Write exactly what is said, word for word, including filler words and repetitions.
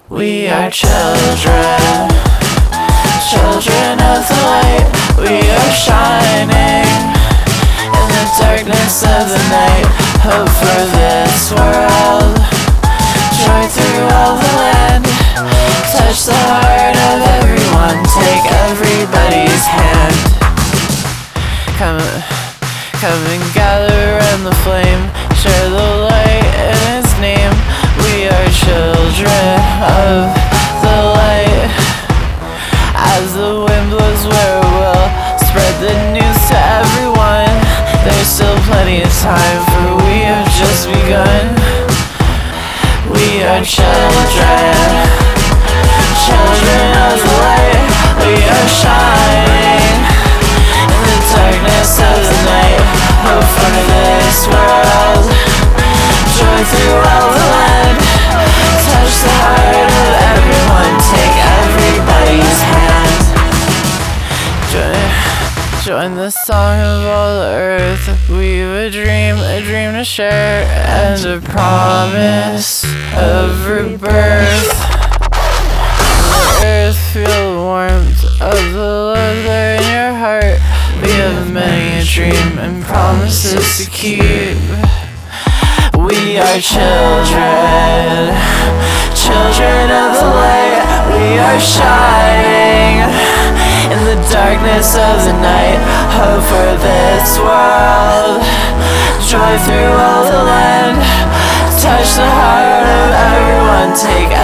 We are children, children of the light. We are shining in the darkness of the night. Hope for this world, joy through all the land. Touch the heart of everyone, take everybody's hand. Come, come and gather around the flame, share the light in His name. We are children of the light. As the wind blows where it will, spread the news to everyone. There's still plenty of time, for we have just begun. We are children, children of the light. We are shining in the darkness of the night. Hope for this world, joy through all the land. Touch the heart of everyone, take everybody's hand. Join, join the song of all the earth. We've a dream, a dream to share, and a promise of rebirth. The earth, feel the warmth of the love there in your heart. We have many a dream and promises to keep. We are children, children of the light. We are shining in the darkness of the night. Hope for this world, joy through all the land. Touch the heart of everyone, take